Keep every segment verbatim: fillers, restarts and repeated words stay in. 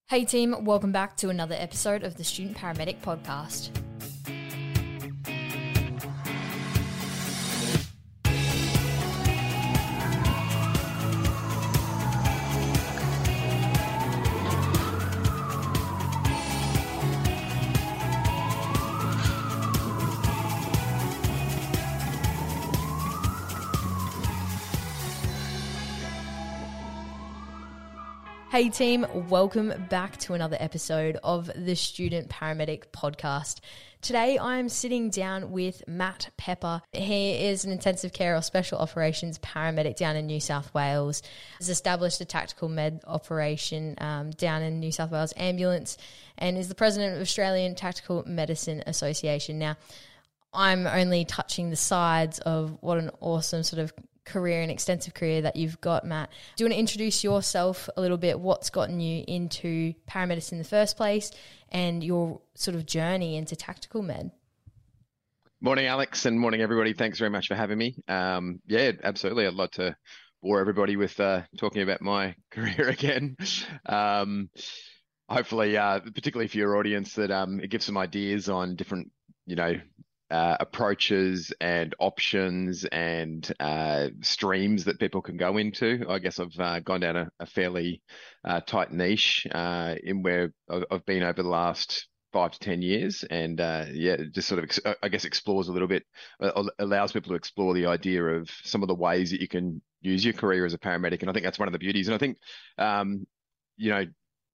Hey team, welcome back to another episode of the Student Paramedic Podcast. Hey team, welcome back to another episode of the Student Paramedic Podcast. Today I'm sitting down with Matt Pepper. He is an intensive care or special operations paramedic down in New South Wales. He's established a tactical med operation um, down in New South Wales Ambulance and is the president of Australian Tactical Medicine Association. Now, I'm only touching the sides of what an awesome sort of career and extensive career that you've got, Matt. Do you want to introduce yourself a little bit, what's gotten you into paramedicine in the first place and your sort of journey into tactical med? Morning, Alex, and morning, everybody. Thanks very much for having me. Um, yeah, absolutely. I'd love to bore everybody with uh, talking about my career again. Um, hopefully, uh, particularly for your audience, that um, it gives some ideas on different, you know, Uh, approaches and options and uh, streams that people can go into. I guess I've uh, gone down a, a fairly uh, tight niche uh, in where I've, I've been over the last five to ten years, and uh, yeah, it just sort of ex- I guess explores a little bit, uh, allows people to explore the idea of some of the ways that you can use your career as a paramedic, and I think that's one of the beauties. And I think, um, you know.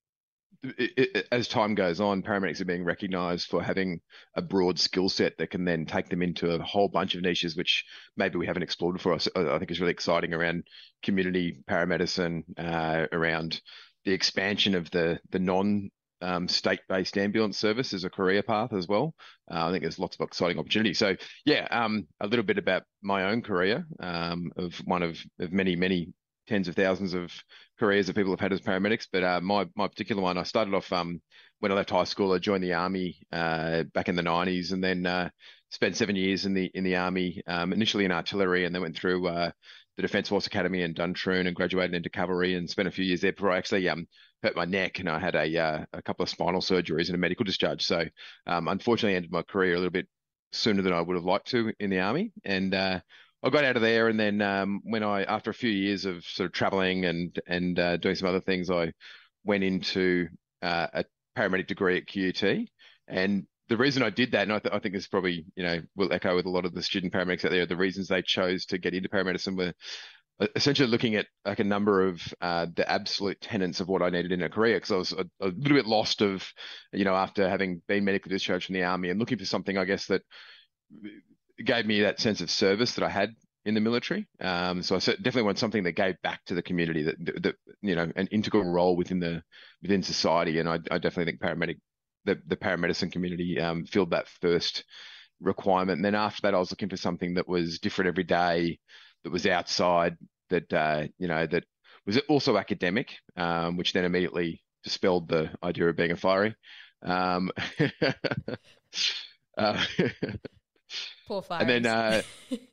It, it, as time goes on, paramedics are being recognised for having a broad skill set that can then take them into a whole bunch of niches, which maybe we haven't explored before. So I think is really exciting around community paramedicine, uh, around the expansion of the the non um, state-based ambulance service as a career path as well. Uh, I think there's lots of exciting opportunities. So yeah, um, a little bit about my own career, um, of one of, of many, many tens of thousands of careers that people have had as paramedics, but uh, my my particular one, I started off um, when I left high school. I joined the army uh, back in the nineties, and then uh, spent seven years in the in the army, um, initially in artillery, and then went through uh, the Defence Force Academy in Duntroon and graduated into cavalry, and spent a few years there before I actually um, hurt my neck, and I had a uh, a couple of spinal surgeries and a medical discharge. So um, unfortunately, I ended my career a little bit sooner than I would have liked to in the army, and uh, I got out of there, and then um, when I, after a few years of sort of traveling and and uh, doing some other things, I went into uh, a paramedic degree at Q U T. And the reason I did that, and I, th- I think this probably, you know, will echo with a lot of the student paramedics out there, the reasons they chose to get into paramedicine were essentially looking at like a number of uh, the absolute tenets of what I needed in a career, because I was a, a little bit lost of, you know, after having been medically discharged from the army and looking for something, I guess, that gave me that sense of service that I had in the military. Um, so I definitely want something that gave back to the community, that, that, you know, an integral role within the within society. And I, I definitely think paramedic, the, the paramedicine community um, filled that first requirement. And then after that, I was looking for something that was different every day, that was outside, that, uh, you know, that was also academic, um, which then immediately dispelled the idea of being a fiery. Um, uh, Poor fires. And then uh,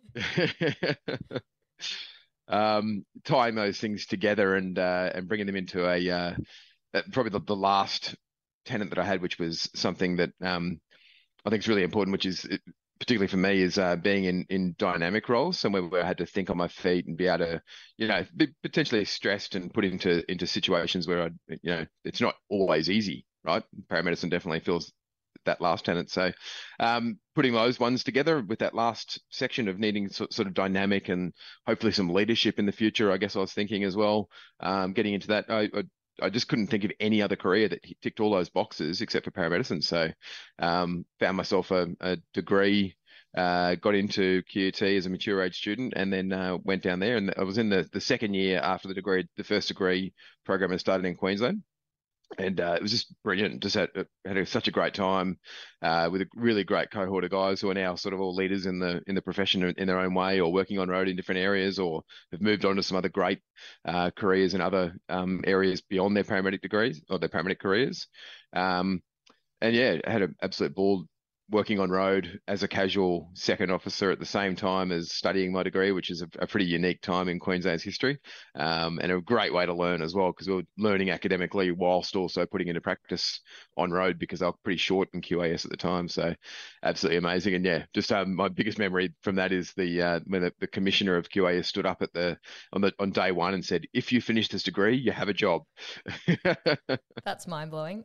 um, tying those things together and uh, and bringing them into a uh, probably the, the last tenet that I had, which was something that um, I think is really important, which is particularly for me, is uh, being in, in dynamic roles, somewhere where I had to think on my feet and be able to, you know, be potentially stressed and put into into situations where I, you know, it's not always easy, right? Paramedicine definitely feels that last tenet. So um, putting those ones together with that last section of needing so, sort of dynamic and hopefully some leadership in the future, I guess I was thinking as well, um, getting into that, I, I, I just couldn't think of any other career that ticked all those boxes except for paramedicine. So um, found myself a, a degree, uh, got into Q U T as a mature age student, and then uh, went down there. And I was in the, the second year after the degree, the first degree program had started in Queensland. And uh, it was just brilliant. Just had, had a, such a great time uh, with a really great cohort of guys who are now sort of all leaders in the in the profession in their own way, or working on road in different areas, or have moved on to some other great uh, careers in other um, areas beyond their paramedic degrees or their paramedic careers. Um, and yeah, I had an absolute ball working on road as a casual second officer at the same time as studying my degree, which is a, a pretty unique time in Queensland's history, um, and a great way to learn as well, because we were learning academically whilst also putting into practice on road, because I was pretty short in Q A S at the time. So absolutely amazing. And yeah, just um, my biggest memory from that is the uh, when the, the commissioner of Q A S stood up at the on the on day one and said, "If you finish this degree, you have a job." That's mind blowing.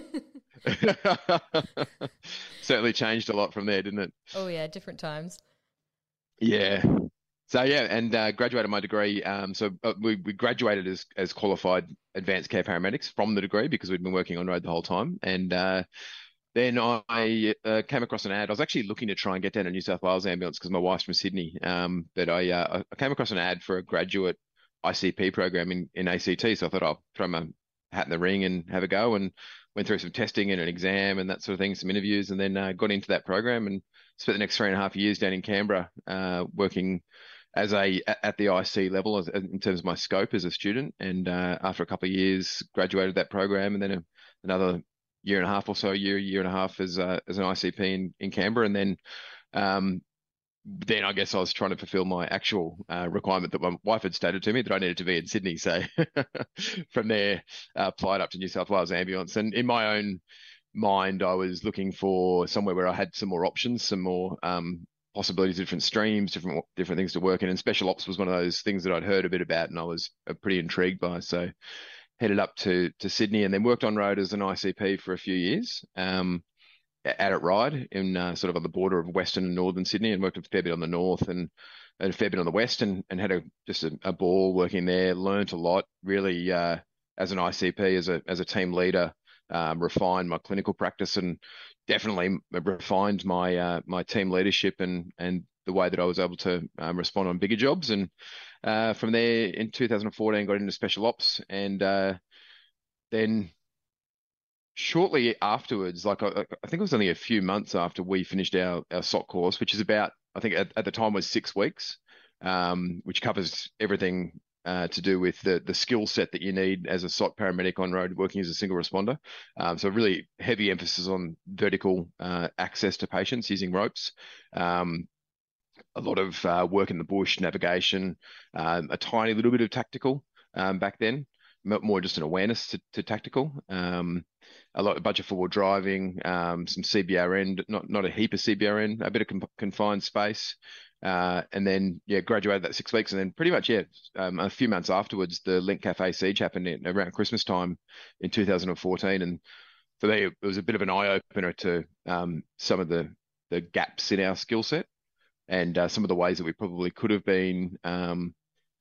Certainly changed a lot from there, didn't it? Oh yeah, different times. Yeah. So yeah, and uh, graduated my degree. Um, so uh, we we graduated as as qualified advanced care paramedics from the degree, because we'd been working on road the whole time. And uh, then I uh, came across an ad. I was actually looking to try and get down to New South Wales ambulance because my wife's from Sydney. Um, but I uh, I came across an ad for a graduate I C P program in in A C T. So I thought I'll throw my hat in the ring and have a go, and went through some testing and an exam and that sort of thing, some interviews, and then uh, got into that program and spent the next three and a half years down in Canberra, uh, working as a at the I C level as, in terms of my scope as a student. And uh, after a couple of years, graduated that program, and then a, another year and a half or so, year year and a half as uh, as an I C P in in Canberra, and then. Um, then I guess I was trying to fulfill my actual uh, requirement that my wife had stated to me, that I needed to be in Sydney. So from there, uh, applied up to New South Wales Ambulance. And in my own mind, I was looking for somewhere where I had some more options, some more um, possibilities, different streams, different different things to work in. And special ops was one of those things that I'd heard a bit about, and I was uh, pretty intrigued by. So headed up to to Sydney, and then worked on road as an I C P for a few years. Um, out at Ryde, in uh, sort of on the border of Western and Northern Sydney, and worked a fair bit on the north and, and a fair bit on the west, and, and had a just a, a ball working there. Learned a lot, really, uh, as an I C P, as a as a team leader, um, refined my clinical practice, and definitely refined my uh, my team leadership and and the way that I was able to um, respond on bigger jobs. And uh, from there, in two thousand fourteen, got into special ops, and uh, then shortly afterwards, like I, I think it was only a few months after we finished our, our S O C course, which is about, I think at, at the time was six weeks, um, which covers everything uh, to do with the the skill set that you need as a S O C paramedic on road working as a single responder. Um, so really heavy emphasis on vertical uh, access to patients using ropes. Um, a lot of uh, work in the bush, navigation, um, a tiny little bit of tactical um, back then, more just an awareness to, to tactical. Um, a lot, a bunch of forward driving, um, some C B R N, not not a heap of C B R N, a bit of con confined space, uh, and then yeah, graduated that six weeks, and then pretty much yeah, um, a few months afterwards, the Link Cafe siege happened in, around Christmas time in two thousand fourteen, and for me, it was a bit of an eye opener to um, some of the the gaps in our skill set, and uh, some of the ways that we probably could have been um,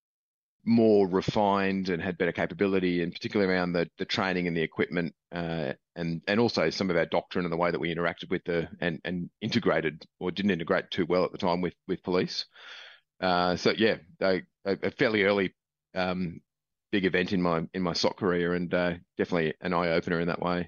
more refined and had better capability, and particularly around the the training and the equipment, uh, and and also some of our doctrine and the way that we interacted with the and and integrated or didn't integrate too well at the time with with police. Uh, so yeah, a, a fairly early um, big event in my in my S O C career, and uh, definitely an eye opener in that way.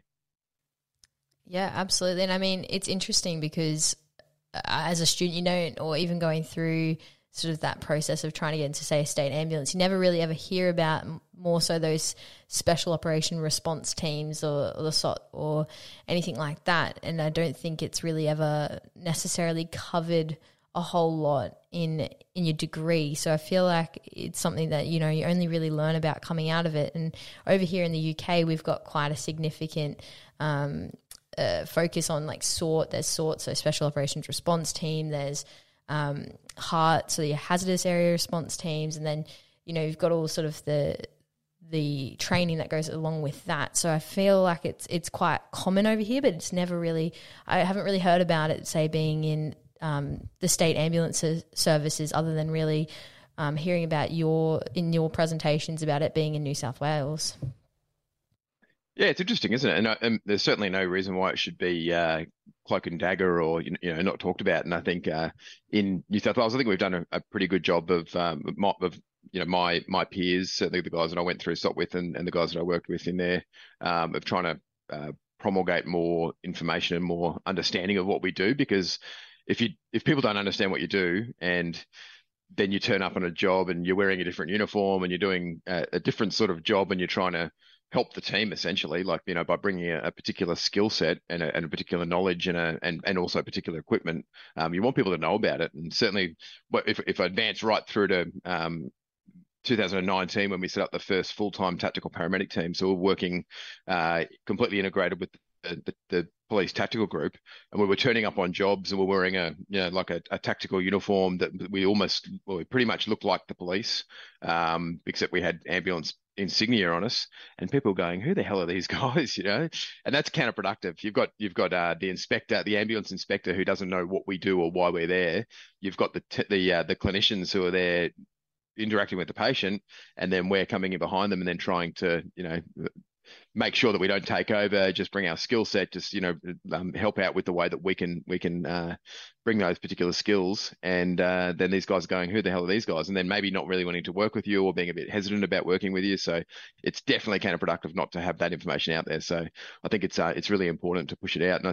Yeah, absolutely. And I mean, it's interesting because uh, as a student, you don't, or even going through sort of that process of trying to get into, say, a state ambulance, you never really ever hear about more so those special operation response teams or, or the S O T or anything like that. And I don't think it's really ever necessarily covered a whole lot in in your degree. So I feel like it's something that, you know, you only really learn about coming out of it. And over here in the U K, we've got quite a significant um, uh, focus on like S O R T. There's S O R T, so Special Operations Response Team. There's um, HART, so your hazardous area response teams, and then, you know, you've got all sort of the the training that goes along with that. So I feel like it's it's quite common over here, but it's never really, I haven't really heard about it, say, being in um, the state ambulance services, other than really um, hearing about your in your presentations about it being in New South Wales. Yeah, it's interesting, isn't it? And, uh, and there's certainly no reason why it should be uh, cloak and dagger, or you know not talked about. And I think uh, in New South Wales, I think we've done a, a pretty good job of um, of you know my my peers, certainly the guys that I went through S O T with, and, and the guys that I worked with in there, um, of trying to uh, promulgate more information and more understanding of what we do. Because if you if people don't understand what you do, and then you turn up on a job and you're wearing a different uniform and you're doing a, a different sort of job, and you're trying to help the team essentially, like, you know, by bringing a, a particular skill set and a, and a particular knowledge and a, and, and also particular equipment. Um, you want people to know about it. And certainly if, if I advance right through to, um, two thousand nineteen when we set up the first full-time tactical paramedic team. So we're working uh, completely integrated with the, the, the police tactical group, and we were turning up on jobs and we're wearing a, you know, like a, a tactical uniform that we almost, well, we pretty much looked like the police, um, except we had ambulance insignia on us, and people going, who the hell are these guys? You know, and that's counterproductive. You've got you've got uh, the inspector, the ambulance inspector, who doesn't know what we do or why we're there. You've got the t- the uh, the clinicians who are there interacting with the patient, and then we're coming in behind them and then trying to, you know, make sure that we don't take over, just bring our skill set, just, you know, um, help out with the way that we can we can uh, bring those particular skills. And uh, then these guys are going, who the hell are these guys? And then maybe not really wanting to work with you or being a bit hesitant about working with you. So it's definitely counterproductive not to have that information out there. So I think it's uh, it's really important to push it out. And I,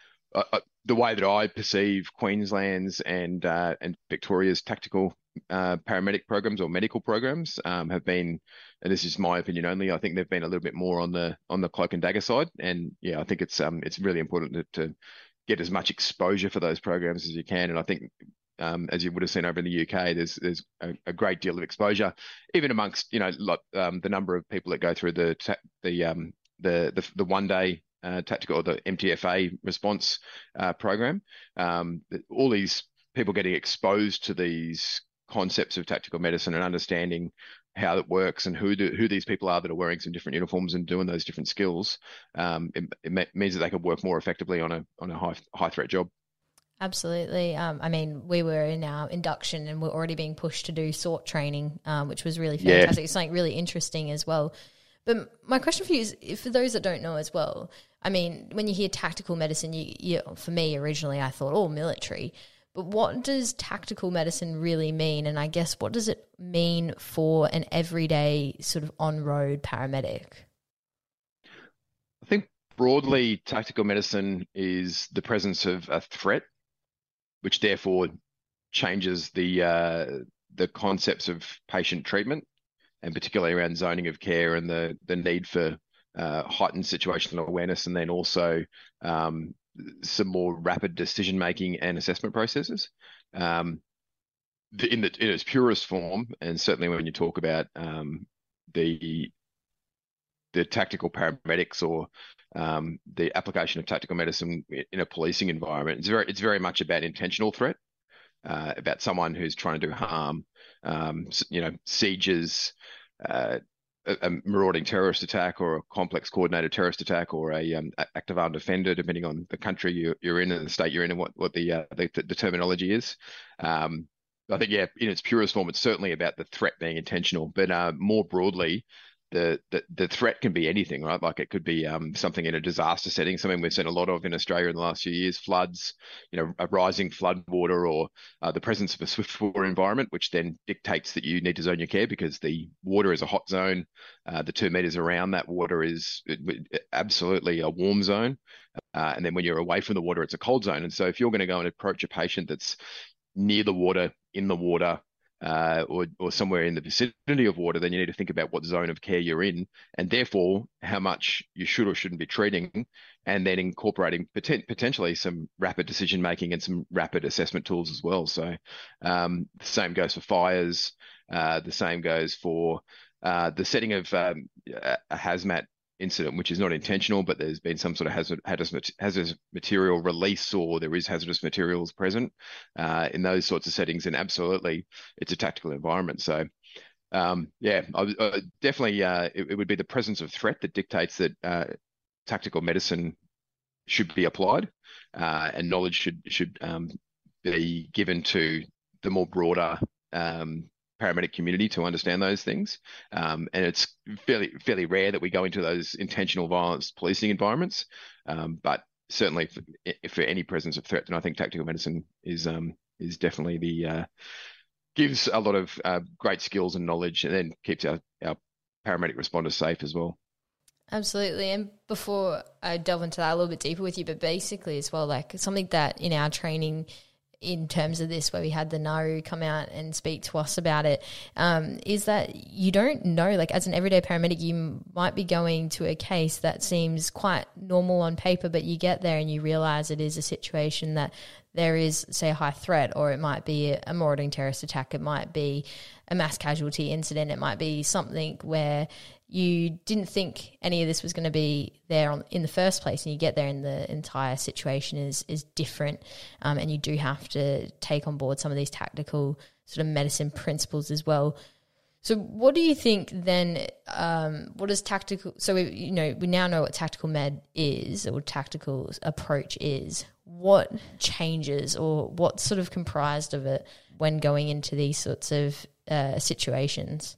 I, the way that I perceive Queensland's and uh, and Victoria's tactical uh, paramedic programs or medical programs um, have been, and this is my opinion only, I think they've been a little bit more on the on the cloak and dagger side. And yeah, I think it's um it's really important to, to get as much exposure for those programs as you can. And I think um, as you would have seen over in the U K, there's there's a, a great deal of exposure, even amongst, you know, like, um, the number of people that go through the ta- the um the the, the one day Uh, tactical or the M T F A response uh, program. Um, all these people getting exposed to these concepts of tactical medicine and understanding how it works and who do, who these people are that are wearing some different uniforms and doing those different skills. Um, it, it means that they can work more effectively on a on a high high threat job. Absolutely. Um, I mean, we were in our induction and we're already being pushed to do SORT training, um, which was really fantastic. Yeah. It's something really interesting as well. But my question for you is, if for those that don't know as well, I mean, when you hear tactical medicine, you, you, for me originally I thought, oh, military. But what does tactical medicine really mean? And I guess what does it mean for an everyday sort of on-road paramedic? I think broadly tactical medicine is the presence of a threat, which therefore changes the uh, the concepts of patient treatment, and particularly around zoning of care and the the need for uh, heightened situational awareness, and then also um, some more rapid decision making and assessment processes. Um, the, in, the, in its purest form, and certainly when you talk about um, the the tactical paramedics or um, the application of tactical medicine in a policing environment, it's very it's very much about intentional threat, uh, about someone who's trying to do harm. Um, you know, sieges, uh, a, a marauding terrorist attack, or a complex coordinated terrorist attack, or a um, active armed offender, depending on the country you, you're in and the state you're in and what what the uh, the, the terminology is. Um, I think, yeah, in its purest form, it's certainly about the threat being intentional, but uh, more broadly, the, the the threat can be anything, right? Like it could be um, something in a disaster setting, something we've seen a lot of in Australia in the last few years, floods, you know, a rising flood water, or uh, the presence of a swift water environment, which then dictates that you need to zone your care because the water is a hot zone. Uh, the two meters around that water is absolutely a warm zone. Uh, and then when you're away from the water, it's a cold zone. And so if you're going to go and approach a patient that's near the water, in the water, Uh, or, or somewhere in the vicinity of water, then you need to think about what zone of care you're in, and therefore how much you should or shouldn't be treating, and then incorporating poten- potentially some rapid decision making and some rapid assessment tools as well. So um, the same goes for fires. Uh, the same goes for uh, the setting of um, a, a hazmat incident, which is not intentional, but there's been some sort of hazard, hazardous, hazardous material release, or there is hazardous materials present uh, in those sorts of settings. And absolutely, it's a tactical environment. So, um, yeah, I, I definitely, uh, it, it would be the presence of threat that dictates that uh, tactical medicine should be applied, uh, and knowledge should should um, be given to the more broader um, paramedic community to understand those things. Um, and it's fairly fairly rare that we go into those intentional violence policing environments. Um, but certainly for, for any presence of threat, then I think tactical medicine is um, is definitely the uh, gives a lot of uh, great skills and knowledge, and then keeps our, our paramedic responders safe as well. Absolutely. And before I delve into that a little bit deeper with you, but basically as well, like something that in our training in terms of this, where we had the Naru come out and speak to us about it, um, is that you don't know, like as an everyday paramedic, you might be going to a case that seems quite normal on paper, but you get there and you realise it is a situation that there is, say, a high threat, or it might be a marauding terrorist attack, it might be a mass casualty incident, it might be something where you didn't think any of this was going to be there on, in the first place, and you get there and the entire situation is is different, um, and you do have to take on board some of these tactical sort of medicine principles as well. So what do you think then, um, what is tactical, so we, you know, we now know what tactical med is, or tactical approach is. What changes, or what's sort of comprised of it when going into these sorts of uh, situations?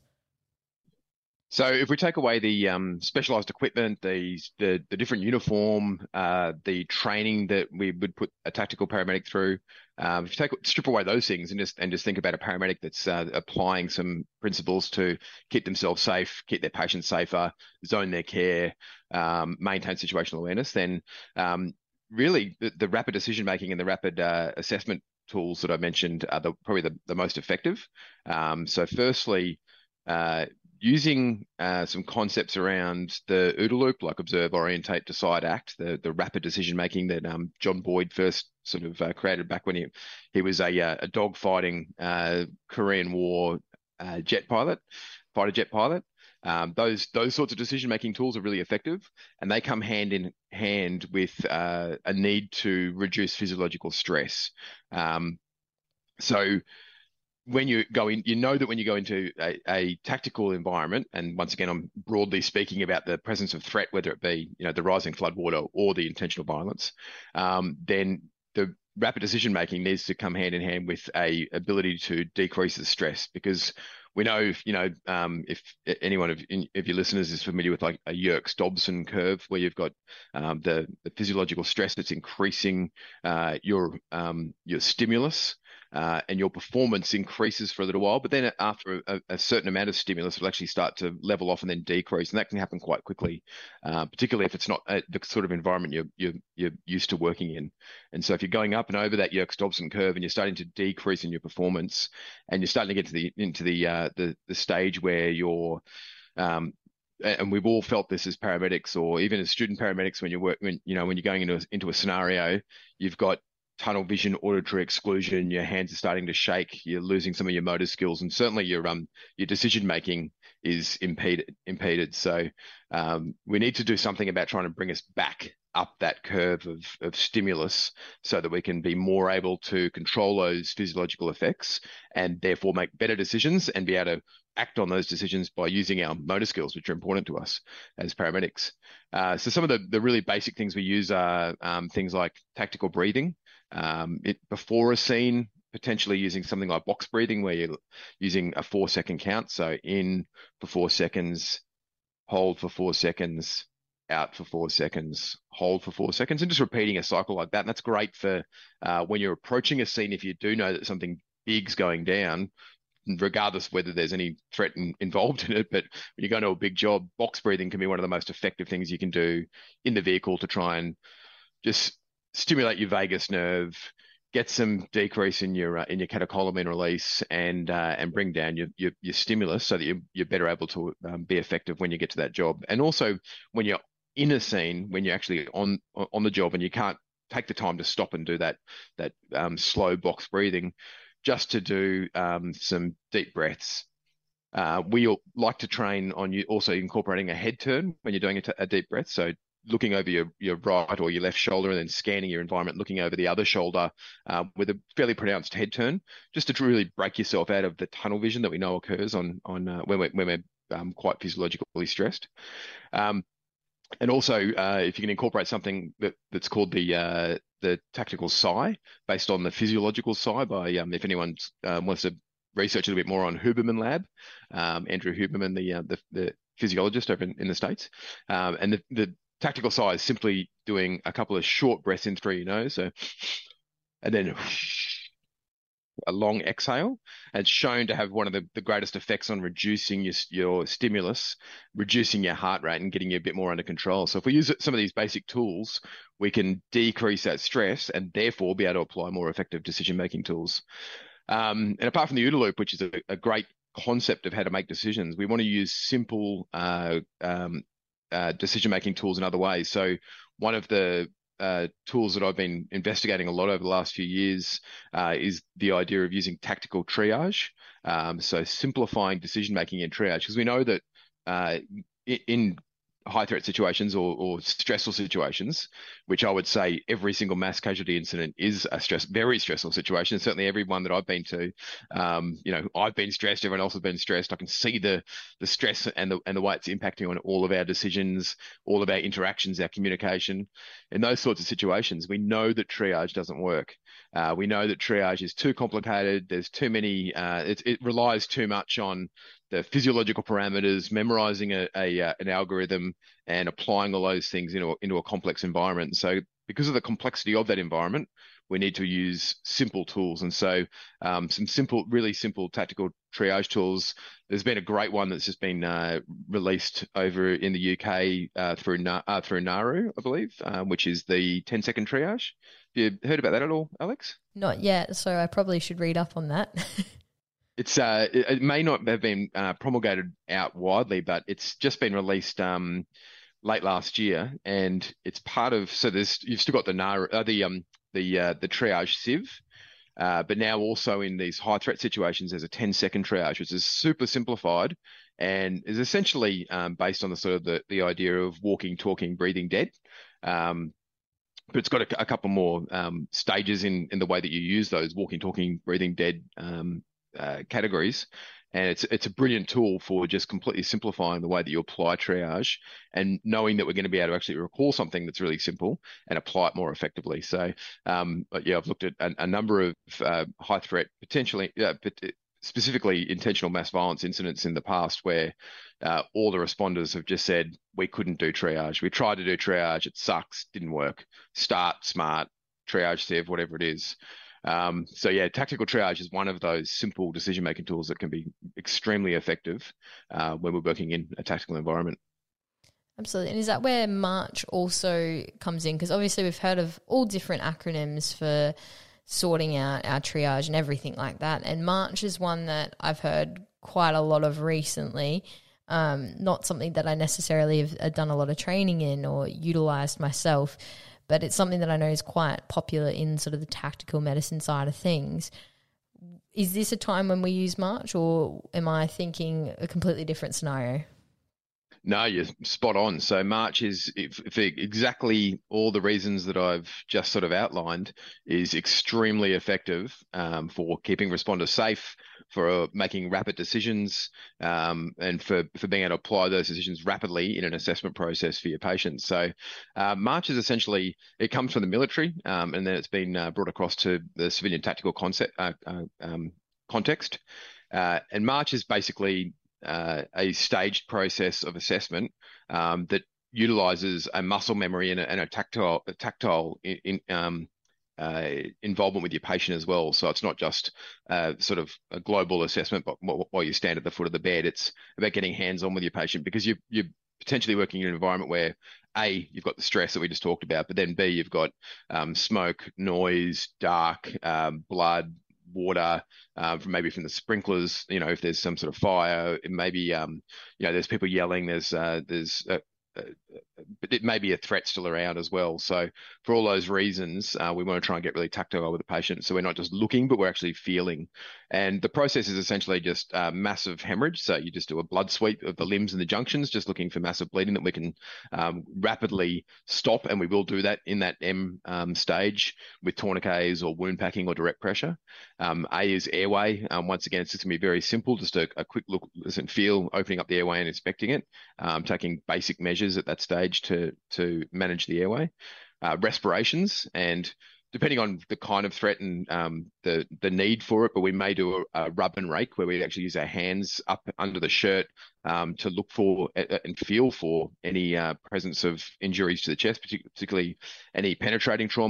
So if we take away the um, specialized equipment, the, the the different uniform, uh, the training that we would put a tactical paramedic through, um, if you take strip away those things and just and just think about a paramedic that's uh, applying some principles to keep themselves safe, keep their patients safer, zone their care, um, maintain situational awareness, then um, really the, the rapid decision making and the rapid uh, assessment tools that I mentioned are the, probably the, the most effective. Um, so firstly, uh, using uh, some concepts around the OODA loop, like observe, orientate, decide, act, the the rapid decision making that um, John Boyd first sort of uh, created back when he he was a uh, a dogfighting uh, Korean War uh, jet pilot, fighter jet pilot. Um, those those sorts of decision making tools are really effective, and they come hand in hand with uh, a need to reduce physiological stress. Um, so when you go in, you know that when you go into a, a tactical environment, and once again, I'm broadly speaking about the presence of threat, whether it be, you know, the rising floodwater or the intentional violence, um, then the rapid decision making needs to come hand in hand with a ability to decrease the stress, because we know, you know, um, if anyone of, of your listeners is familiar with like a Yerkes-Dobson curve, where you've got um, the, the physiological stress that's increasing uh, your um, your stimulus. Uh, and your performance increases for a little while, but then after a, a certain amount of stimulus, it'll actually start to level off and then decrease, and that can happen quite quickly, uh, particularly if it's not a, the sort of environment you're, you're you're used to working in. And so, if you're going up and over that Yerkes-Dobson curve, and you're starting to decrease in your performance, and you're starting to get to the into the uh, the the stage where you're um, and we've all felt this as paramedics, or even as student paramedics, when you work, when you know when you're going into a, into a scenario, you've got tunnel vision, auditory exclusion, your hands are starting to shake, you're losing some of your motor skills, and certainly your um your decision making is impeded impeded. So um, we need to do something about trying to bring us back up that curve of of stimulus, so that we can be more able to control those physiological effects, and therefore make better decisions and be able to act on those decisions by using our motor skills, which are important to us as paramedics. Uh, so some of the, the really basic things we use are um, things like tactical breathing. Um, it, before a scene, potentially using something like box breathing, where you're using a four second count. So in for four seconds, hold for four seconds, out for four seconds, hold for four seconds, and just repeating a cycle like that. And that's great for uh, when you're approaching a scene, if you do know that something big's going down, regardless of whether there's any threat in, involved in it. But when you go into a big job, box breathing can be one of the most effective things you can do in the vehicle to try and just stimulate your vagus nerve, get some decrease in your uh, in your catecholamine release, and uh, and bring down your, your your stimulus, so that you're, you're better able to um, be effective when you get to that job. And also when you're in a scene, when you're actually on on the job and you can't take the time to stop and do that that um, slow box breathing, just to do um, some deep breaths. Uh, we all like to train on you also incorporating a head turn when you're doing a, t- a deep breath. So looking over your, your right or your left shoulder, and then scanning your environment, looking over the other shoulder uh, with a fairly pronounced head turn, just to really break yourself out of the tunnel vision that we know occurs on on uh, when we're, when we're um, quite physiologically stressed. Um, and also, uh, if you can incorporate something that, that's called the uh, the tactical sigh, based on the physiological sigh by, um, if anyone uh, wants to research a little bit more on Huberman Lab, um, Andrew Huberman, the, uh, the the physiologist over in, in the States, um, and the, the tactical sigh is simply doing a couple of short breaths in through your nose, so, and then a long exhale. And it's shown to have one of the, the greatest effects on reducing your, your stimulus, reducing your heart rate, and getting you a bit more under control. So if we use some of these basic tools, we can decrease that stress and therefore be able to apply more effective decision-making tools. Um, and apart from the OODA loop, which is a, a great concept of how to make decisions, we want to use simple uh, um, uh, decision-making tools in other ways. So one of the uh, tools that I've been investigating a lot over the last few years uh, is the idea of using tactical triage. Um, so simplifying decision-making in triage, because we know that uh, in high threat situations or, or stressful situations, which I would say every single mass casualty incident is a stress, very stressful situation. Certainly every one that I've been to, um, you know, I've been stressed, everyone else has been stressed. I can see the the stress and the and the way it's impacting on all of our decisions, all of our interactions, our communication. In those sorts of situations, we know that triage doesn't work. Uh, we know that triage is too complicated. There's too many, uh, it, it relies too much on the physiological parameters, memorizing a, a uh, an algorithm and applying all those things into a, into a complex environment. So because of the complexity of that environment, we need to use simple tools. And so um, some simple, really simple tactical triage tools. There's been a great one that's just been uh, released over in the U K uh, through Na uh, through Nauru, I believe, um, which is the ten second triage. Have you heard about that at all, Alex? Not yet, so I probably should read up on that. It's uh, it, it may not have been uh, promulgated out widely, but it's just been released um, late last year, and it's part of. So there's you've still got the NAR, uh, the um the uh, the triage sieve, uh, but now also in these high threat situations, there's a ten second triage, which is super simplified and is essentially um, based on the sort of the the idea of walking, talking, breathing dead. Um, but it's got a, a couple more um, stages in in the way that you use those walking, talking, breathing dead um, uh, categories. And it's it's a brilliant tool for just completely simplifying the way that you apply triage and knowing that we're going to be able to actually recall something that's really simple and apply it more effectively. So, um, but yeah, I've looked at a, a number of uh, high threat, potentially, uh, but specifically intentional mass violence incidents in the past where uh, all the responders have just said, we couldn't do triage. We tried to do triage. It sucks. Didn't work. Start, SMART, triage, sieve, whatever it is. Um, so yeah, tactical triage is one of those simple decision-making tools that can be extremely effective uh, when we're working in a tactical environment. Absolutely. And is that where March also comes in? Because obviously we've heard of all different acronyms for sorting out our triage and everything like that. And March is one that I've heard quite a lot of recently. Um, not something that I necessarily have done a lot of training in or utilised myself, but it's something that I know is quite popular in sort of the tactical medicine side of things. Is this a time when we use March, or am I thinking a completely different scenario? No, you're spot on. So March is, for exactly all the reasons that I've just sort of outlined, is extremely effective um, for keeping responders safe, for uh, making rapid decisions, um, and for, for being able to apply those decisions rapidly in an assessment process for your patients. So uh, March is essentially, it comes from the military, um, and then it's been uh, brought across to the civilian tactical concept, uh, uh, um, context. Uh, and March is basically Uh, a staged process of assessment um, that utilizes a muscle memory and a, and a tactile, a tactile in, in, um, uh, involvement with your patient as well. So it's not just uh, sort of a global assessment, but while you stand at the foot of the bed, it's about getting hands-on with your patient, because you, you're potentially working in an environment where A, you've got the stress that we just talked about, but then B, you've got um, smoke, noise, dark, um, blood, water, uh, from maybe from the sprinklers, you know, if there's some sort of fire, it maybe, um, you know, there's people yelling, there's, uh, there's, uh, uh, but it may be a threat still around as well. So for all those reasons, uh, we want to try and get really tactile with the patient. So we're not just looking, but we're actually feeling. And the process is essentially just uh, massive hemorrhage. So you just do a blood sweep of the limbs and the junctions, just looking for massive bleeding that we can um, rapidly stop. And we will do that in that M um, stage with tourniquets or wound packing or direct pressure. Um, A is airway. Um, once again, it's just going to be very simple, just a, a quick look, listen, feel, opening up the airway and inspecting it, um, taking basic measures at that stage to to manage the airway. Uh, respirations, and depending on the kind of threat and um, the the need for it, but we may do a, a rub and rake where we actually use our hands up under the shirt um, to look for uh, and feel for any uh, presence of injuries to the chest, particularly any penetrating trauma,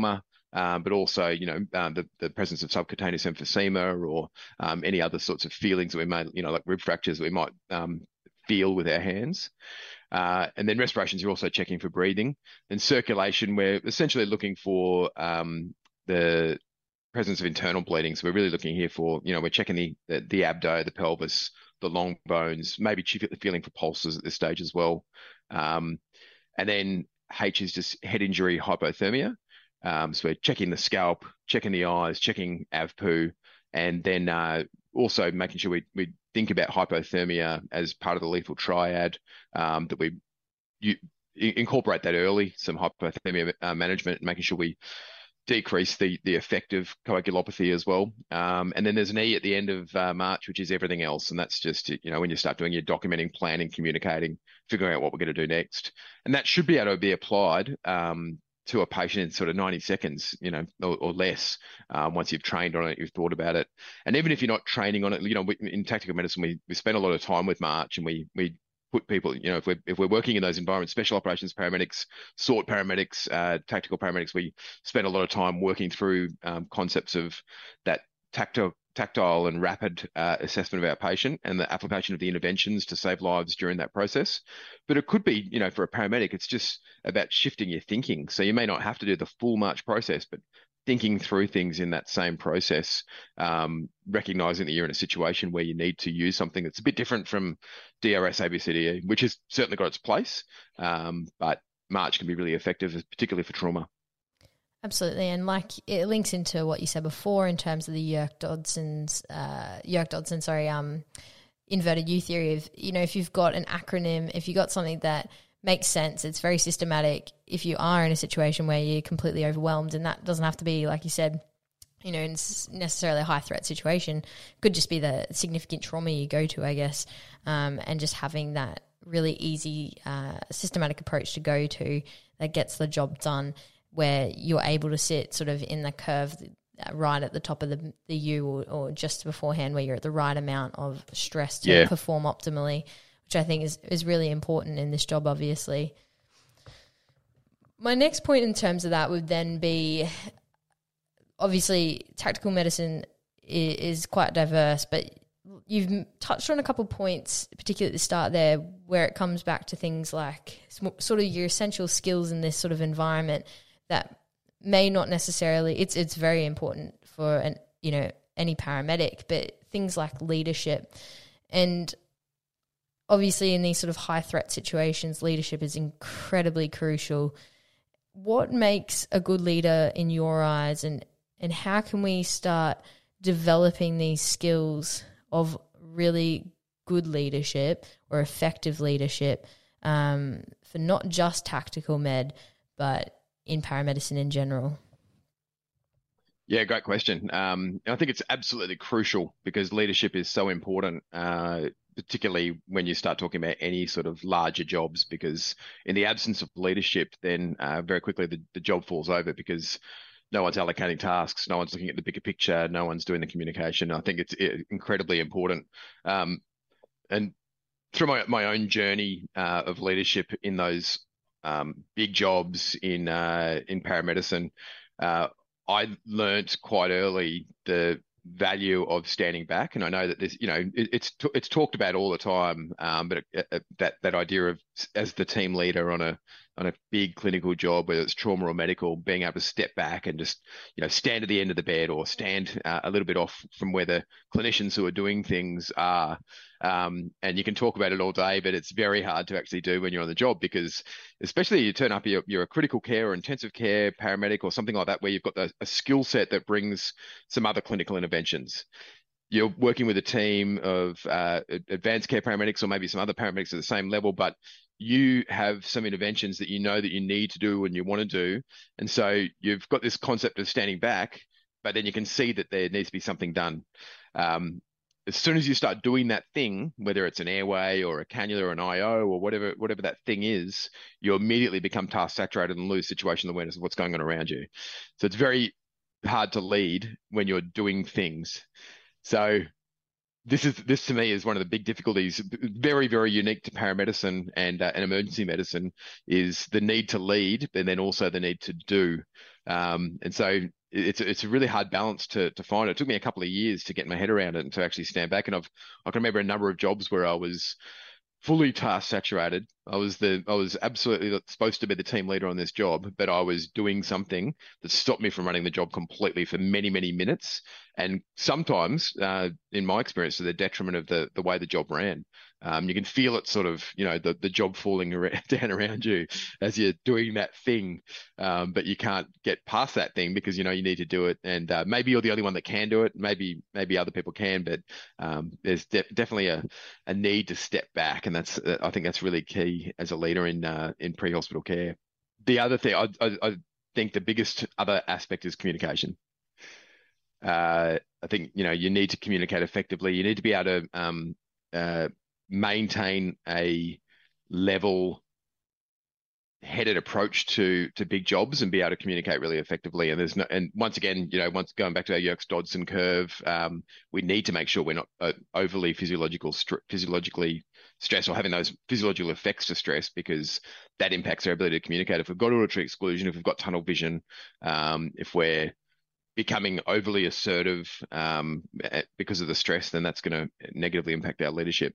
um, but also, you know, um, the, the presence of subcutaneous emphysema or um, any other sorts of feelings that we may, you know, like rib fractures we might um, feel with our hands. Uh, and then respirations, you're also checking for breathing. And circulation, we're essentially looking for um, the presence of internal bleeding. So we're really looking here for, you know, we're checking the the, the abdo, the pelvis, the long bones, maybe feeling for pulses at this stage as well. Um, and then H is just head injury hypothermia. Um, so we're checking the scalp, checking the eyes, checking A V P U, and then uh, also making sure we, we think about hypothermia as part of the lethal triad, um, that we you, incorporate that early, some hypothermia uh, management, making sure we decrease the the effective coagulopathy as well. Um, and then there's an E at the end of uh, March, which is everything else. And that's just, you know, when you start doing your documenting, planning, communicating, figuring out what we're going to do next. And that should be able to be applied um, to a patient in sort of ninety seconds, you know, or, or less, um, once you've trained on it, you've thought about it. And even if you're not training on it, you know, we, in tactical medicine, we, we spend a lot of time with March, and we, we put people, you know, if we're, if we're working in those environments, special operations paramedics, SORT paramedics, uh, tactical paramedics, we spend a lot of time working through um, concepts of that tactile, tactile and rapid uh, assessment of our patient and the application of the interventions to save lives during that process. But it could be, you know, for a paramedic, it's just about shifting your thinking. So you may not have to do the full March process, but thinking through things in that same process, um, recognizing that you're in a situation where you need to use something that's a bit different from D R S, A B C D E, which has certainly got its place, um, but March can be really effective, particularly for trauma. Absolutely, and like it links into what you said before in terms of the Yerkes-Dodson's, uh, Yerkes-Dodson, sorry, um, inverted U theory of, you know, if you've got an acronym, if you've got something that makes sense, it's very systematic. If you are in a situation where you're completely overwhelmed, and that doesn't have to be, like you said, you know, necessarily a high threat situation, it could just be the significant trauma you go to, I guess, um, and just having that really easy, uh, systematic approach to go to that gets the job done, where you're able to sit sort of in the curve right at the top of the, the U or, or just beforehand, where you're at the right amount of stress to yeah. perform optimally, which I think is, is really important in this job, obviously. My next point in terms of that would then be, obviously, tactical medicine is, is quite diverse, but you've touched on a couple of points, particularly at the start there, where it comes back to things like sort of your essential skills in this sort of environment that may not necessarily, it's it's very important for an, you know, any paramedic, but things like leadership. And obviously in these sort of high threat situations, leadership is incredibly crucial. What makes a good leader in your eyes, and, and how can we start developing these skills of really good leadership or effective leadership, um, for not just tactical med, but in paramedicine in general? Yeah, great question. Um, I think it's absolutely crucial because leadership is so important, uh, particularly when you start talking about any sort of larger jobs, because in the absence of leadership, then uh, very quickly the, the job falls over because no one's allocating tasks, no one's looking at the bigger picture, no one's doing the communication. I think it's incredibly important. Um, and through my, my own journey uh, of leadership in those um, big jobs in uh, in paramedicine, uh, I learnt quite early the value of standing back. And I know that this, you know, it, it's it's talked about all the time, um, but it, it, that that idea of as the team leader on a on a big clinical job, whether it's trauma or medical, being able to step back and just, you know, stand at the end of the bed or stand uh, a little bit off from where the clinicians who are doing things are. Um, and you can talk about it all day, but it's very hard to actually do when you're on the job, because especially you turn up, you're, you're a critical care or intensive care paramedic or something like that, where you've got the, a skill set that brings some other clinical interventions. You're working with a team of uh, advanced care paramedics or maybe some other paramedics at the same level, but you have some interventions that you know that you need to do and you want to do. And so you've got this concept of standing back, but then you can see that there needs to be something done. Um, as soon as you start doing that thing, whether it's an airway or a cannula or an I O or whatever, whatever that thing is, you immediately become task saturated and lose situational awareness of what's going on around you. So it's very hard to lead when you're doing things. So this is this to me is one of the big difficulties, very, very unique to paramedicine and uh, and emergency medicine, is the need to lead, and then also the need to do. Um, and so it's it's a really hard balance to to find. It took me a couple of years to get my head around it and to actually stand back. And I've I can remember a number of jobs where I was fully task saturated. I was the I was absolutely supposed to be the team leader on this job, but I was doing something that stopped me from running the job completely for many, many minutes. And sometimes, uh, in my experience, to the detriment of the the way the job ran. Um, you can feel it sort of, you know, the, the job falling around, down around you as you're doing that thing. Um, but you can't get past that thing because, you know, you need to do it. And uh, maybe you're the only one that can do it. Maybe, maybe other people can, but um, there's de definitely a, a need to step back. And that's, uh, I think that's really key as a leader in, uh, in pre-hospital care. The other thing, I, I, I think the biggest other aspect is communication. Uh, I think, you know, you need to communicate effectively. You need to be able to, um, uh, maintain a level headed approach to to big jobs and be able to communicate really effectively. And there's no, and once again, you know, once going back to our Yerkes-Dodson curve, um, we need to make sure we're not uh, overly physiological, st physiologically stressed or having those physiological effects to stress, because that impacts our ability to communicate. If we've got auditory exclusion, if we've got tunnel vision, um, if we're becoming overly assertive um, because of the stress, then that's going to negatively impact our leadership.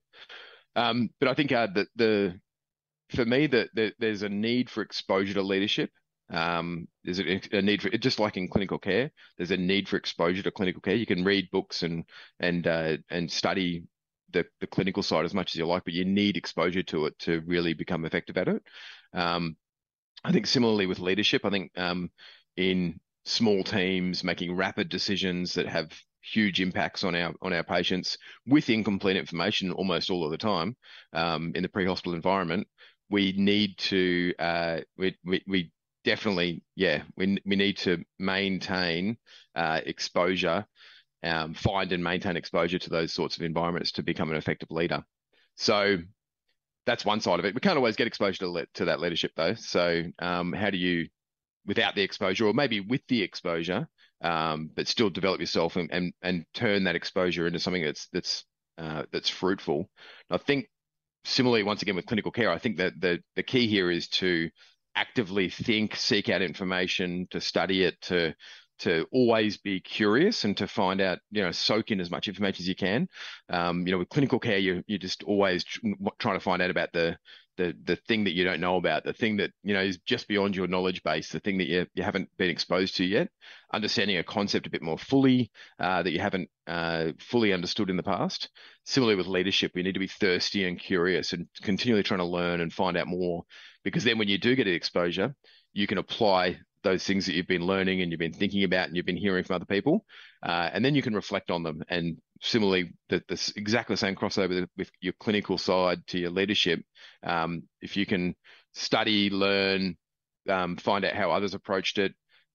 Um, but I think uh, the, the for me, that the, there's a need for exposure to leadership. Um, there's a, a need for it, just like in clinical care. There's a need for exposure to clinical care. You can read books and and uh, and study the the clinical side as much as you like, but you need exposure to it to really become effective at it. Um, I think similarly with leadership, I think um, in small teams making rapid decisions that have huge impacts on our on our patients with incomplete information almost all of the time um, in the pre-hospital environment, we need to uh, we, we we definitely yeah we we need to maintain uh, exposure, um, find and maintain exposure to those sorts of environments to become an effective leader. So that's one side of it. We can't always get exposure to le to that leadership though. So um, how do you, without the exposure, or maybe with the exposure, um, but still develop yourself and, and and turn that exposure into something that's that's uh, that's fruitful. I think similarly, once again with clinical care, I think that the the key here is to actively think, seek out information, to study it, to to always be curious and to find out, you know, soak in as much information as you can. Um, you know, with clinical care, you you're just always trying to find out about the the the thing that you don't know about, the thing that, you know, is just beyond your knowledge base, the thing that you you haven't been exposed to yet, understanding a concept a bit more fully uh, that you haven't uh, fully understood in the past. Similarly with leadership, we need to be thirsty and curious and continually trying to learn and find out more, because then when you do get exposure, you can apply those things that you've been learning and you've been thinking about and you've been hearing from other people, uh, and then you can reflect on them. And similarly, the, the exactly the same crossover with your clinical side to your leadership. Um, if you can study, learn, um, find out how others approached it,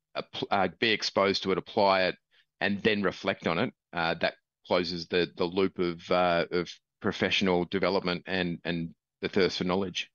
uh, be exposed to it, apply it, and then reflect on it, uh, that closes the the loop of uh, of professional development and and the thirst for knowledge.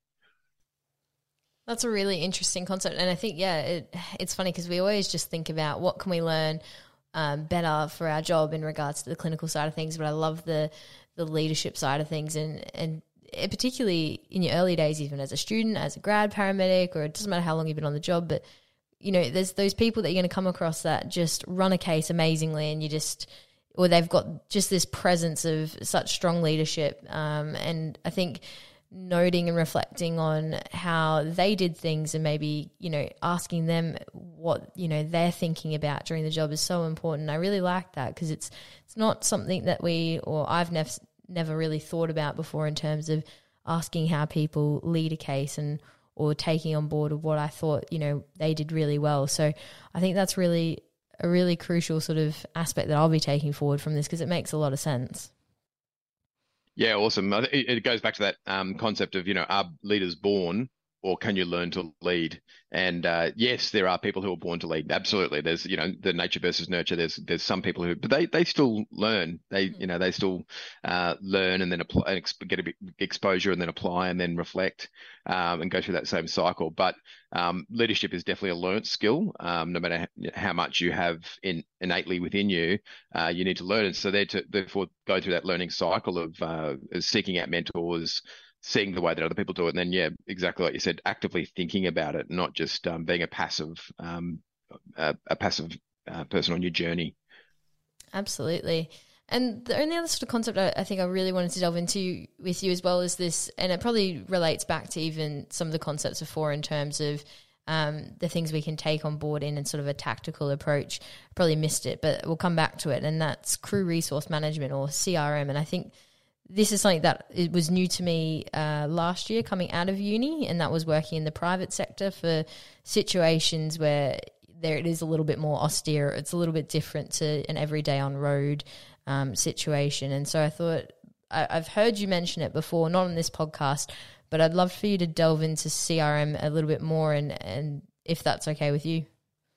That's a really interesting concept. And I think, yeah, it, it's funny because we always just think about what can we learn um, better for our job in regards to the clinical side of things. But I love the the leadership side of things. And, and it, particularly in your early days, even as a student, as a grad paramedic, or it doesn't matter how long you've been on the job, but, you know, there's those people that you're going to come across that just run a case amazingly, and you just, or they've got just this presence of such strong leadership. Um, and I think noting and reflecting on how they did things and maybe, you know, asking them what, you know, they're thinking about during the job is so important. I really like that because it's it's not something that we, or I've never never really thought about before in terms of asking how people lead a case and or taking on board of what I thought, you know, they did really well. So I think that's really a really crucial sort of aspect that I'll be taking forward from this, because it makes a lot of sense. Yeah, awesome. It, it goes back to that um, concept of, you know, are leaders born or can you learn to lead? And uh, yes, there are people who are born to lead. Absolutely. There's, you know, the nature versus nurture. There's there's some people who, but they they still learn. They, you know, they still uh, learn and then apply, get a bit exposure and then apply and then reflect um, and go through that same cycle. But um, leadership is definitely a learnt skill. Um, no matter how much you have in, innately within you, uh, you need to learn. And so they to therefore go through that learning cycle of uh, seeking out mentors, seeing the way that other people do it, and then, yeah, exactly like you said, actively thinking about it, not just um, being a passive um, a, a passive uh, person on your journey. Absolutely. And the only other sort of concept I, I think I really wanted to delve into with you as well is this, and it probably relates back to even some of the concepts before in terms of um, the things we can take on board in and sort of a tactical approach. I probably missed it, but we'll come back to it. And that's crew resource management, or C R M. And I think this is something that it was new to me uh, last year coming out of uni, and that was working in the private sector for situations where there it is a little bit more austere. It's a little bit different to an everyday on road um, situation. And so I thought, I, I've heard you mention it before, not on this podcast, but I'd love for you to delve into C R M a little bit more, and, and if that's okay with you.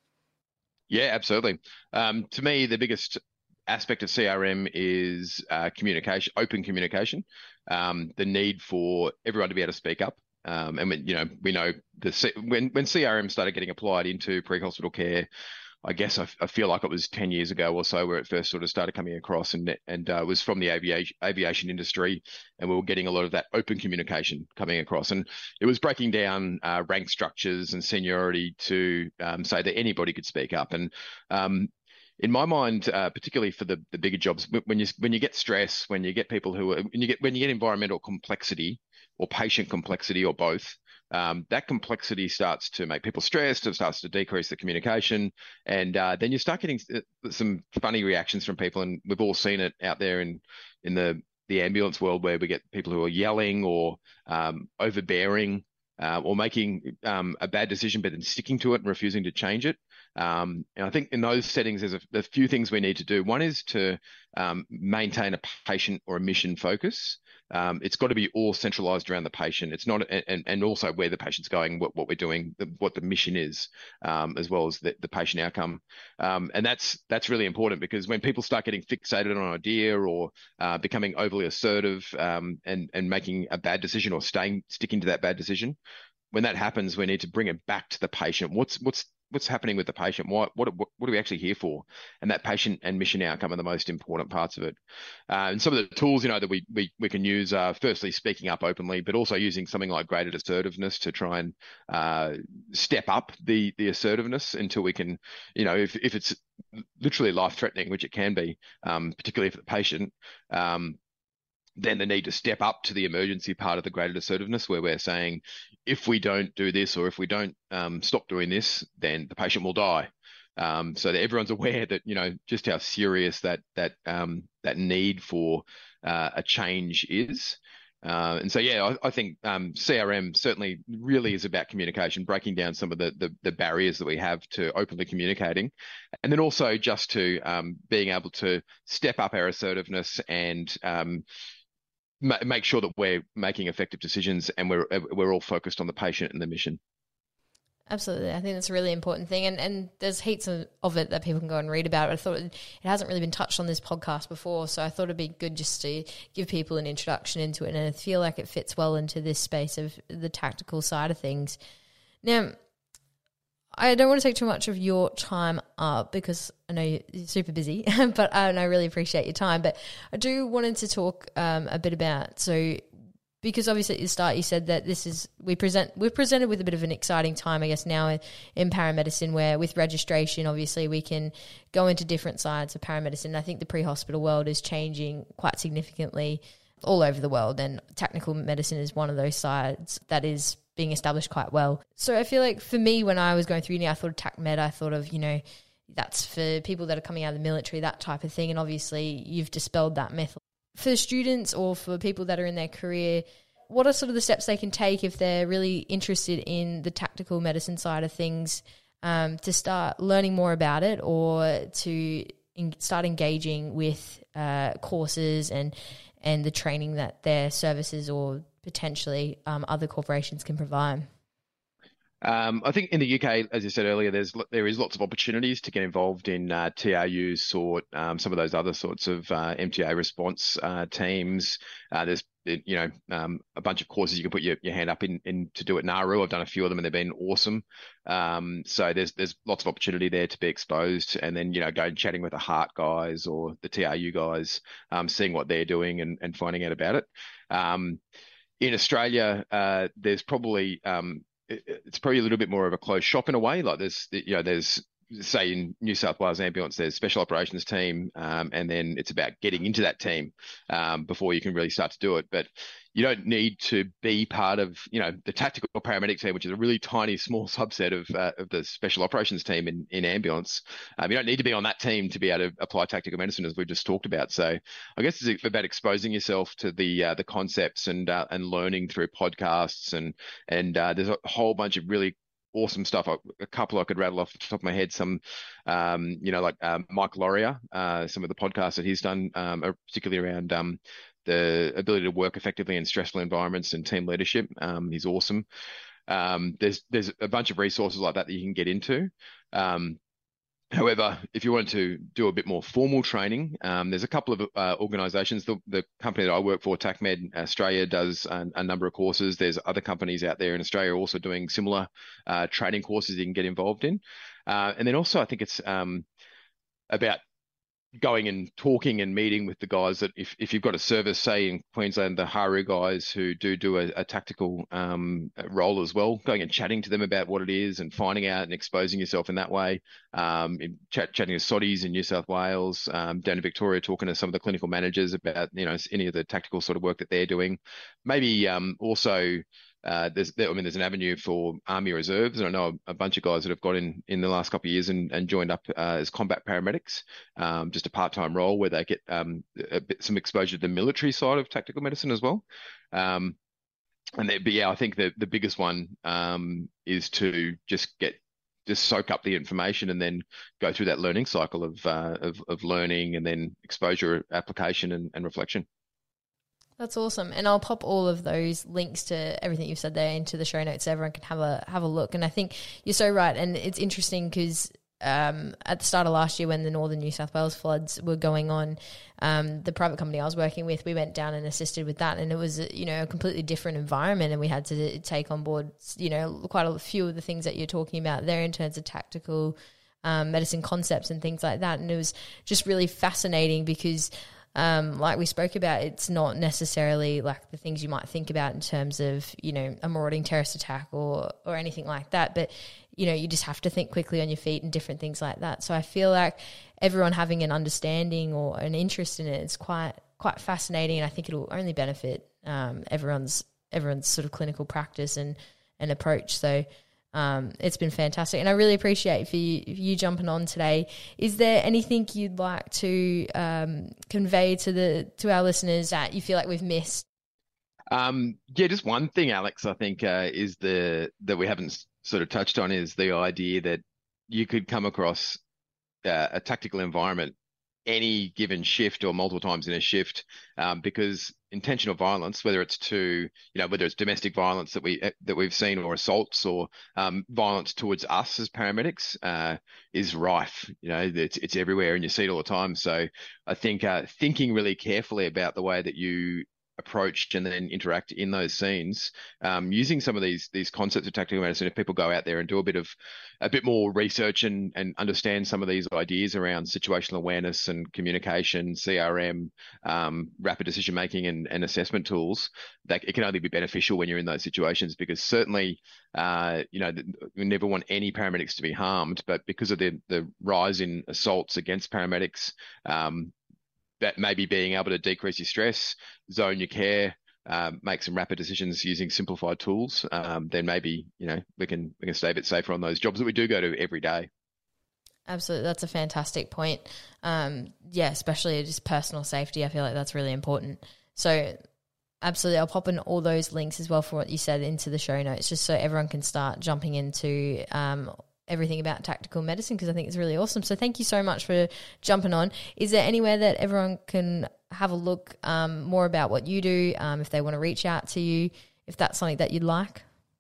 Yeah, absolutely. Um, to me, the biggest aspect of C R M is uh, communication, open communication, um, the need for everyone to be able to speak up. Um, and when, you know, we know the C- when when C R M started getting applied into pre-hospital care, I guess I, I feel like it was ten years ago or so where it first sort of started coming across, and and uh, was from the aviation aviation industry, and we were getting a lot of that open communication coming across, and it was breaking down uh, rank structures and seniority to um, say that anybody could speak up. And um, in my mind, uh, particularly for the the bigger jobs, when you when you get stress, when you get people who are, when you get when you get environmental complexity or patient complexity or both, um, that complexity starts to make people stressed. It starts to decrease the communication, and uh, then you start getting some funny reactions from people. And we've all seen it out there in in the the ambulance world, where we get people who are yelling or um, overbearing, uh, or making um, a bad decision, but then sticking to it and refusing to change it. Um, and I think in those settings, there's a, there's a few things we need to do. One is to um, maintain a patient or a mission focus. Um, it's got to be all centralized around the patient. It's not, and, and also where the patient's going, what, what we're doing, the, what the mission is, um, as well as the, the patient outcome. Um, and that's that's really important, because when people start getting fixated on an idea, or uh, becoming overly assertive, um, and and making a bad decision, or staying sticking to that bad decision, when that happens, we need to bring it back to the patient. What's what's what's happening with the patient? What what what are we actually here for? And that patient and mission outcome are the most important parts of it. Uh, and some of the tools, you know, that we we we can use are firstly speaking up openly, but also using something like graded assertiveness to try and uh, step up the the assertiveness until we can, you know, if if it's literally life threatening, which it can be, um, particularly for the patient. Um, then the need to step up to the emergency part of the graded assertiveness, where we're saying, if we don't do this, or if we don't um, stop doing this, then the patient will die. Um, so that everyone's aware that, you know, just how serious that that um, that need for uh, a change is. Uh, and so, yeah, I, I think um, C R M certainly really is about communication, breaking down some of the, the the barriers that we have to openly communicating, and then also just to um, being able to step up our assertiveness and um, make sure that we're making effective decisions, and we're we're all focused on the patient and the mission. Absolutely. I think that's a really important thing. And, and there's heaps of, of it that people can go and read about. I thought it, it hasn't really been touched on this podcast before, so I thought it'd be good just to give people an introduction into it, and I feel like it fits well into this space of the tactical side of things. Now, I don't want to take too much of your time up, because I know you're super busy, but uh, and I really appreciate your time. But I do wanted to talk um, a bit about, so because obviously at the start you said that this is, we present, we're presented with a bit of an exciting time, I guess, now in paramedicine, where with registration, obviously we can go into different sides of paramedicine. I think the pre-hospital world is changing quite significantly all over the world, and tactical medicine is one of those sides that is being established quite well. So I feel like for me, when I was going through uni, I thought of tac med, I thought of, you know, that's for people that are coming out of the military, that type of thing. And obviously you've dispelled that myth. For students or for people that are in their career, what are sort of the steps they can take if they're really interested in the tactical medicine side of things, um, to start learning more about it, or to in, start engaging with uh, courses and and the training that their services or potentially um, other corporations can provide? Um, I think in the U K, as you said earlier, there's there is lots of opportunities to get involved in uh, T R U, sort um, some of those other sorts of uh, M T A response uh, teams. Uh, there's you know um, a bunch of courses you can put your, your hand up in, in to do at NARU. I've done a few of them and they've been awesome. Um, so there's there's lots of opportunity there to be exposed, and then you know go chatting with the Heart guys or the T R U guys, um, seeing what they're doing and, and finding out about it. Um, in Australia, uh, there's probably um, it's probably a little bit more of a closed shop in a way. Like there's, you know, there's say in New South Wales ambulance, there's special operations team, um, and then it's about getting into that team um, before you can really start to do it. But you don't need to be part of, you know, the tactical paramedic team, which is a really tiny, small subset of uh, of the special operations team in in ambulance. Um, you don't need to be on that team to be able to apply tactical medicine, as we've just talked about. So I guess it's about exposing yourself to the uh, the concepts and uh, and learning through podcasts and and uh, there's a whole bunch of really awesome stuff. A couple I could rattle off the top of my head. Some, um, you know, like um, Mike Laurier, uh, some of the podcasts that he's done, um, are particularly around um, the ability to work effectively in stressful environments and team leadership. Um, he's awesome. Um, there's there's a bunch of resources like that that you can get into. Um, However, if you want to do a bit more formal training, um, there's a couple of uh, organisations. The, the company that I work for, TACMed Australia, does a, a number of courses. There's other companies out there in Australia also doing similar uh, training courses you can get involved in. Uh, and then also, I think it's um, about going and talking and meeting with the guys that if, if you've got a service, say in Queensland, the Haru guys who do do a, a tactical um, role as well, going and chatting to them about what it is and finding out and exposing yourself in that way. Um, in chat, chatting to Soddies in New South Wales, um, down in Victoria, talking to some of the clinical managers about, you know, any of the tactical sort of work that they're doing. Maybe um, also Uh, there's, there, I mean, there's an avenue for Army Reserves, and I know a, a bunch of guys that have got in in the last couple of years and, and joined up uh, as combat paramedics, um, just a part-time role where they get um, a bit, some exposure to the military side of tactical medicine as well. Um, and they, but yeah, I think the the biggest one um, is to just get just soak up the information and then go through that learning cycle of uh, of, of learning and then exposure, application, and, and reflection. That's awesome. And I'll pop all of those links to everything you've said there into the show notes so everyone can have a have a look. And I think you're so right. And it's interesting because um, at the start of last year when the northern New South Wales floods were going on, um, the private company I was working with, we went down and assisted with that. And it was, you know, a completely different environment, and we had to take on board, you know, quite a few of the things that you're talking about there in terms of tactical um, medicine concepts and things like that. And it was just really fascinating because Um, like we spoke about, it's not necessarily like the things you might think about in terms of, you know, a marauding terrorist attack or or anything like that. But, you know, you just have to think quickly on your feet and different things like that. So I feel like everyone having an understanding or an interest in it is quite quite fascinating, and I think it'll only benefit um, everyone's everyone's sort of clinical practice and, and approach. So Um, it's been fantastic, and I really appreciate for you, you jumping on today. Is there anything you'd like to um, convey to the to our listeners that you feel like we've missed? Um, yeah, just one thing, Alex, I think uh, is the that we haven't sort of touched on is the idea that you could come across uh, a tactical environment any given shift or multiple times in a shift, um, because intentional violence, whether it's to, you know, whether it's domestic violence that we that we've seen, or assaults, or um, violence towards us as paramedics, uh, is rife. You know, it's it's everywhere, and you see it all the time. So I think uh, thinking really carefully about the way that you approach and then interact in those scenes, um, using some of these these concepts of tactical medicine. If people go out there and do a bit of a bit more research and and understand some of these ideas around situational awareness and communication, C R M, um, rapid decision making, and, and assessment tools, that it can only be beneficial when you're in those situations. Because certainly, uh, you know, we never want any paramedics to be harmed, but because of the the rise in assaults against paramedics, um, that maybe being able to decrease your stress, zone your care, um, make some rapid decisions using simplified tools, um, then maybe, you know, we can we can stay a bit safer on those jobs that we do go to every day. Absolutely. That's a fantastic point. Um, yeah, especially just personal safety. I feel like that's really important. So absolutely, I'll pop in all those links as well for what you said into the show notes, just so everyone can start jumping into um, everything about tactical medicine, because I think it's really awesome. So thank you so much for jumping on. Is there anywhere that everyone can have a look um, more about what you do, um, if they want to reach out to you, if that's something that you'd like?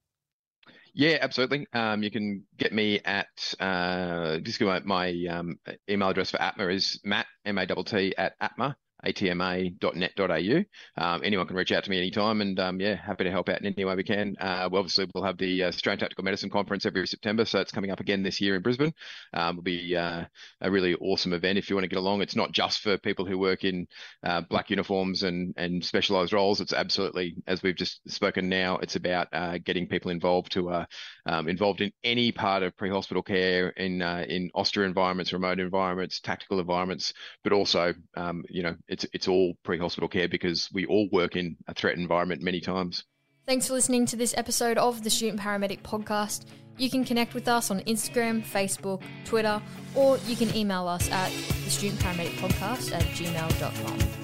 Yeah, absolutely. Um, you can get me at, uh, just go my, my um, email address for A T M A is Matt, M A T T, at A T M A. a t m a dot net dot a u. Um, anyone can reach out to me anytime, and um, yeah, happy to help out in any way we can. Uh, well, obviously, we'll have the uh, Australian Tactical Medicine Conference every September, so it's coming up again this year in Brisbane. Um, it'll be uh, a really awesome event if you want to get along. It's not just for people who work in uh, black uniforms and, and specialised roles. It's absolutely, as we've just spoken now, it's about uh, getting people involved to uh, um, involved in any part of pre-hospital care, in uh, in Austra environments, remote environments, tactical environments, but also, um, you know, it's it's all pre-hospital care because we all work in a threat environment many times. Thanks for listening to this episode of the Student Paramedic Podcast. You can connect with us on Instagram, Facebook, Twitter, or you can email us at the student paramedic podcast at gmail dot com.